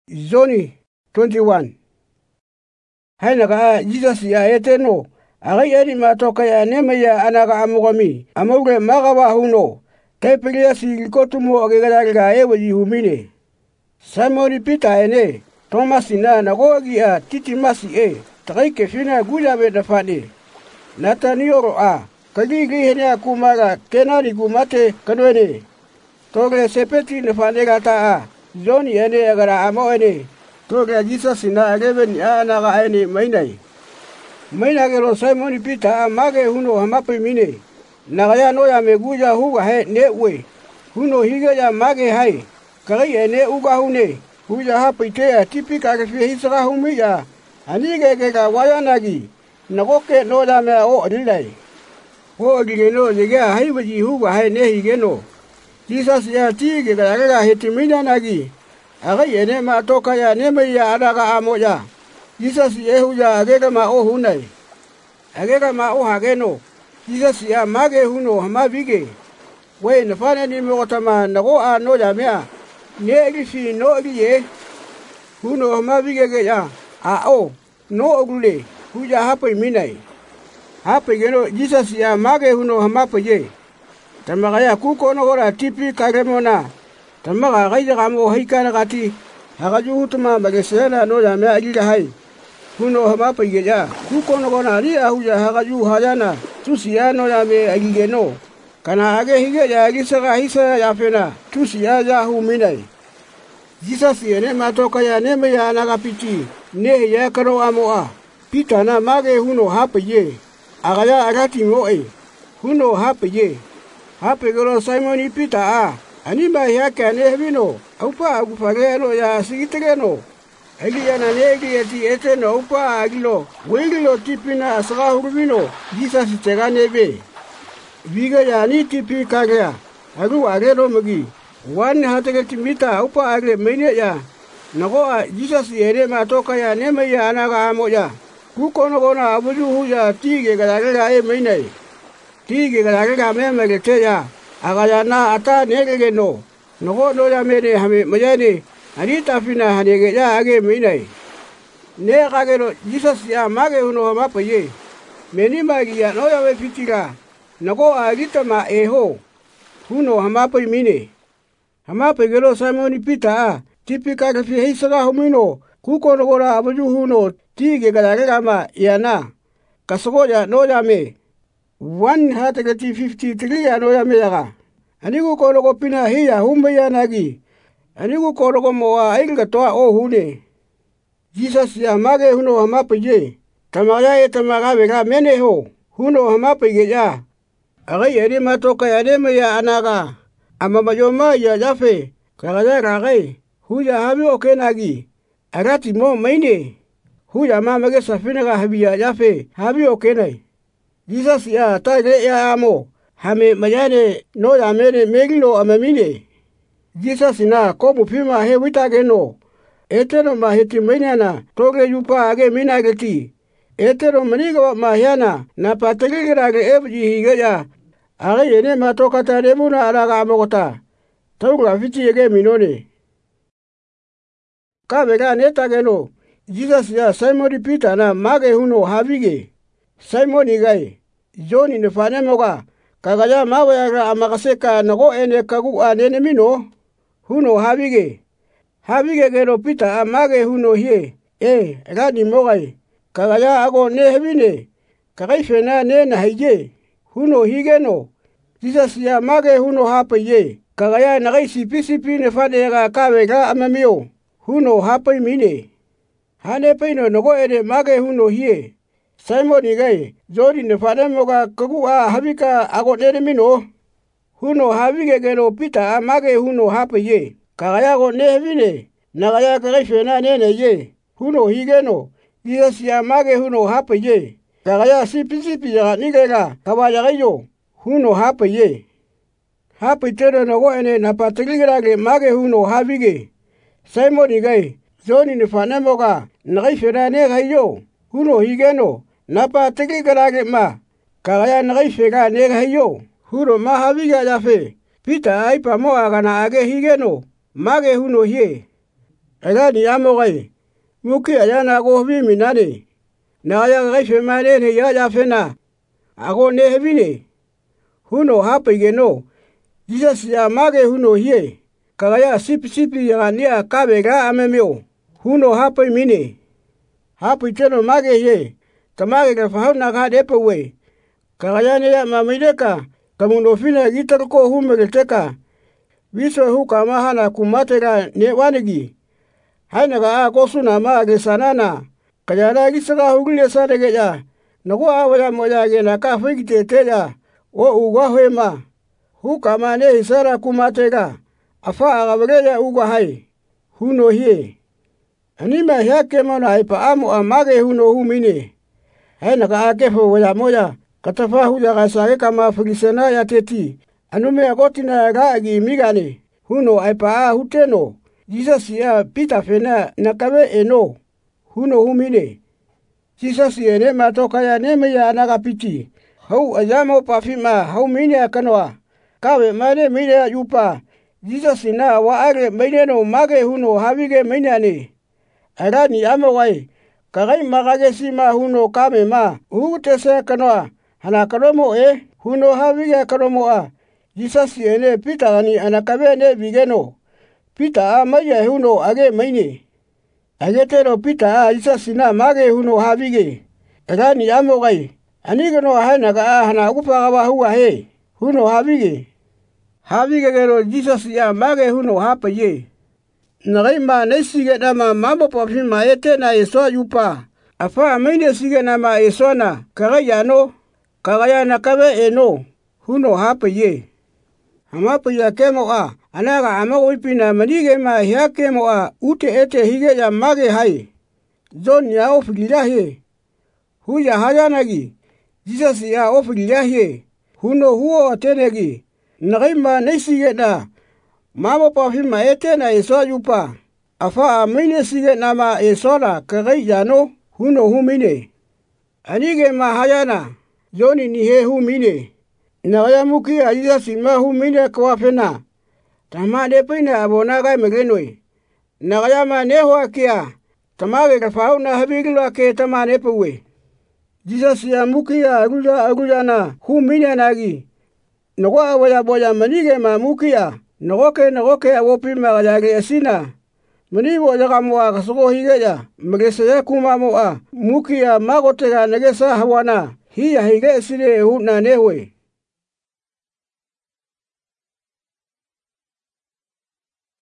Zoni 21. Hainaga Jesus ya eteno. Agai eri matoka ya nemaya anaga amugami. Amugre magawa huno. Tepelia si kotumo agegaraga ewe yihumine. Simon Peter ene. Thomas na nagogi a titi masi e. Taike fina guya be dafane. Natanioro a. Kagigi hene akumaga kenari gumate kanwene. Togre sepeti nefane gata a. Zoni ene agara amo ene. Toge Jesus na ageben anaga ene mainai. Mainagero Simon Peter mage huno hamape mine. Nagaya noya meguja huga he newe. Huno higa ya mage hai. Kari ene uga hune. Huja hapa itea tipika kefi hisra humiya. Anige kega wayanagi. Nagoke noya mea o adilai. O adileno zigea haibaji huga he nehigeno. Jesus ya tige kaya hetimina nagi. Agai ene matoka ya neme ya adaga amoya. Jesus yehuja agega ma o hunai. Agega ma o hageno. Jesus ya mage huno hamabige. We nafane ni mwotama nago a no ya mea. Ne elifi no eliye. Huno hamabige ge ya. A o. No ogule. Huja hapa iminai. Hapa geno Jesus ya mage huno hamapa ye. Tamagaya kuko no ora tipi kagemona. Tamaga gaida gamo haikana gati. Hagaju hutuma magesena no ya mea agile hai. Huno hamapa igeja. Kuko no gona ri ahuja hagaju hayana. Tusia no ya me agige no. Kana age hige ya agisaga hisa ya fena. Tusia ya huminai. Jesus yene matoka ya neme ya nagapiti. Ne ya karo amoa. Pita na mage huno hapa ye. Agaya agati moe. Huno hapa ye. Hapa gero Simon Peter a. Anima yake anehbino. Aupa agufageno ya sigitegeno. Eliana negi eti eteno upa agilo. Wegilo tipina asra hurubino. Jesus teganebe. Viga ya ni tipi kagea. Agu agero magi. Wan hategeti mita upa agre mene ya. Nago Jesus yere matoka ya neme ya anaga amoya. Kuko nogona abuju huja tige gadagega e mene. Tige gadagega meme te ya. Agaya na ata negege no. Nogo no ya mene hame mayane. Anita fina hanege ya age minai. Ne kagero Jesus ya mage uno hamapo ye. Meni magi ya no ya we fitira. Nago agita ma eho. Huno hamapo mine. Hamapo gero Simon Peter a. Tipika kafi hisara humino. Kuko nogora abuju huno. Tige gadagega ma yana. Kasogo ya no ya me. 153 ya no ya me yaga. Anigu korogo pina hiya humbeya nagi. Anigu korogo moa ainga toa o hune. Jesus ya mage huno hamapo ye. Tamagaya tamaga vega mene ho. Huno hamapo ye ya. Agai eri matoka ya neme ya anaga. Amamayoma ya jafe. Kagaya ragai. Huja habi oke nagi. Agati mo maine. Huja mamage safinaga habi ya jafe. Habi oke nai. Jesus ya tage ya amo. Hame mayane no ya mene megilo amamine. Jesus na komu pima he witageno. Etero mahiti mainana toge yupa age minageti. Etero manigo mahyana na pategirage ebji higeya. Age yene matoka tarebuna araga amogota. Taugra fiti ege minone. Kabega netageno. Jesus ya Simon Peter na mage huno havige. Simon igai. Joni nefane moga. Kagaya mawe aga amagaseka nago ene kagu anene mino. Huno havige. Havige gero Peter amage huno hie. Gani mogai. Kagaya ago nehebine. Kagai fena ne na hije. Huno higeno. Jesus ya mage huno hapa ye. Kagaya nagai sipi nefane aga kawega amamio. Huno hapa mine. Hane peino nago ene mage huno hie. Simon igai. Zori nefane moga kagu habika ago nene mino. Huno havige gero Peter amage huno hapa ye. Kagaya go nehebine. Nagaya kagai fena nene ye. Huno higeno. Jesus ya mage huno hapa ye. Kagaya sipi ya nigega. Kawaya gayo. Huno hapa ye. Hapa itero nago ene napatigirage mage huno havige. Simon igai. Zoni nefane moga. Nagai fena nega yo. Huno higeno. Napatigirage ma. Kagaya nagai fega nega yo. Huno ma havige ajafe. Peter aipa mo agana age higeno. Mage huno hie. Agani amogai. Muki ayana go vi minane. Na aya gai femane ne ya fena. Ago ne hevine. Huno hapige no. Jesus ya mage huno hie. Kagaya sipi ya nia kabega amemeo. Huno hapai mine. Hapai teno mage hie. Tamage ka fahauna ka depawe. Kagaya ne ya mamideka. Kamunofina gitarko humegeteka. Viso huka mahana kumatega ne wanigi. Haina ka kosuna mage sanana. Kayana gisaka hugule sadegeja. Nago awaya moya gena ka figite teja. O uwa huema. Huka mane isara kumatega. Afa agabegeja uwa hai. Huno hie. Anima hiake mana haipa amu amage huno humine. Haina ka akefo waya moya. Katafa huja kasage kama filisena ya teti. Anume agotina ya gaagi migane. Huno haipa huteno. Jesus ya pita fena nakabe eno. Huno humine. Jesus ene matoka ya neme ya anagapiti. Hau ajamo pafima hau mine akanoa. Kawe mane mine ya yupa. Jesus na waare mine no mage huno havige mine ane. Agani amawai. Kagai magage sima huno kame ma. Tese kanoa. Hana kanomo huno havige kanomoa. Jesus ene pita gani anakabe ne vigeno. Pita maya huno age mine. Agetero pita Jesus na mage huno havige. Agani amawai. Anigano hanaga hana upagawa huwa he. Huno havige. Havige gero Jesus ya mage huno hapa ye. Nagaima nesige nama mambo pafima ete na eswa yupa. Afa mine sige nama eswana. Kagayano. Kagaya nakabe eno. Huno hapa ye. Hamapa ya kemoa. Anaga amawipina manige ma hiya kemoa. Ute ete hige ya mage hai. Zon ya ofililahe. Huya hayanagi. Jesus ya ofililahe. Huno huo atenegi. Nagaima nesige na. Mama pafima ete na eswa yupa. Afa mine sige nama esona kagayano. Huno humine. Anige ma hayana. Zoni ni he humine. Nagaya muki a Jesus ma humine kwa fena. Tamade pina abonaga megenoi. Nagaya ma neho akia. Tamage kafauna habigilo ake tamane pewe. Jesus ya muki a aguja na humine nagi. Nagwa waya boya manige ma muki a. Nagoke awopi magayage asina. Manibo yaga moa kasoko higeja. Magesaya kumamoa. Muki a magotega nagesa hawana. Hiya hige sire huna newe.